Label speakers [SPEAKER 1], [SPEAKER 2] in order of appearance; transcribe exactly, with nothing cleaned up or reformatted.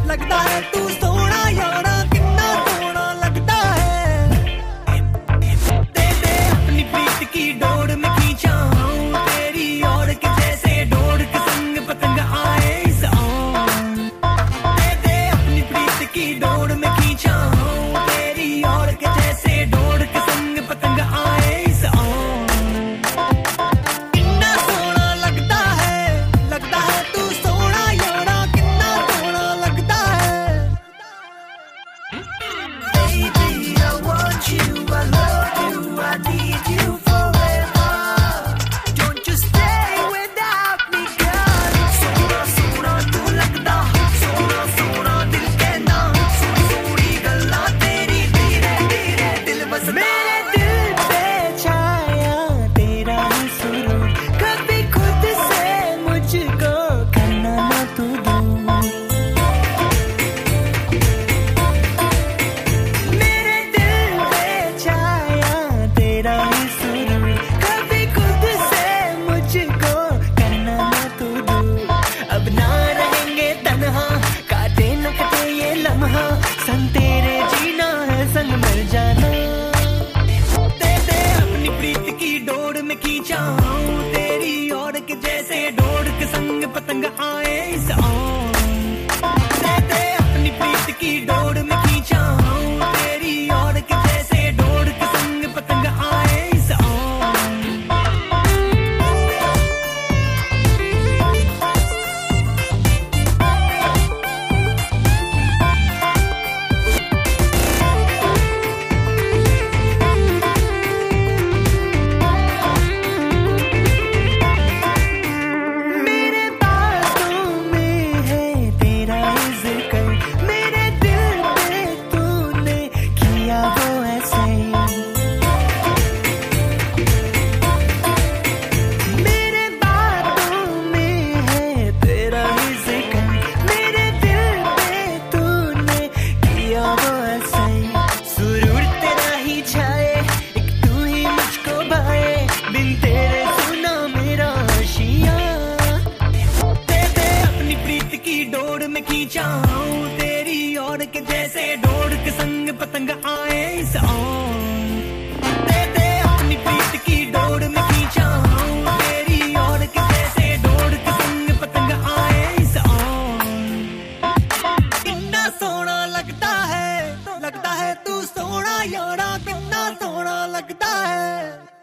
[SPEAKER 1] लगदा है तू सोना यारा कितना सोना लगदा है। दे दे अपनी प्रीत की डोर में खींचा हूँ तेरी और के जैसे डोर के संग पतंग आए इस आम। दे दे अपनी प्रीत की डोर में खींचा हूँ तेरी और के जैसे डोर के संग पतंग आए इस आम। कितना सोना लगदा है लगदा है तू सोना यारा कितना सोना लगदा है। Baby I want you I love you I need you forever don't you stay without me girl। सोना सोना तू लगदा सोना सोना दिल कहना सोनी सोनी गल्ला तेरी धीरे धीरे दिल बसदा। मेरे दिल पे छाया तेरा ही सुरूर कभी खुद से मुझको करना ना तू दूर। मेरे दिल पे छाया तेरा ही सुरूर कभी खुद से मुझको करना ना तू दूर। अब ना रहेंगे तन्हा काटे न कटे ये लम्हा संग तेरे जीना है संग मर जाना। दे दे अपनी प्रीत की डोर में खींचा हूँ तेरी और के जैसे डोर के संग पतंग आए इस आम। दे दे अपनी प्रीत की डोर में खींचा हूँ तेरी और के जैसे डोर के संग पतंग आए इस आम। मेरे बातों में है तेरा ही जिक्र मेरे दिल पे तूने किया वो ऐसे। मेरे बातों में है तेरा ही जिक्र मेरे दिल पे तूने किया वो ऐसे। सुरूर तेरा ही छाए एक तू ही मुझको भाए बिन तेरे सुना मेरा आशिया। दे दे अपनी प्रीत की डोर में खींचा हूँ तेरी और के जैसे डोर के संग पतंग आए इस आम। दे दे अपनी प्रीत की डोर में खींचा हूँ तेरी और के जैसे डोर के संग पतंग आए इस आम। कितना सोना लगदा है लगदा है तू सोना यारा कितना सोना लगदा है।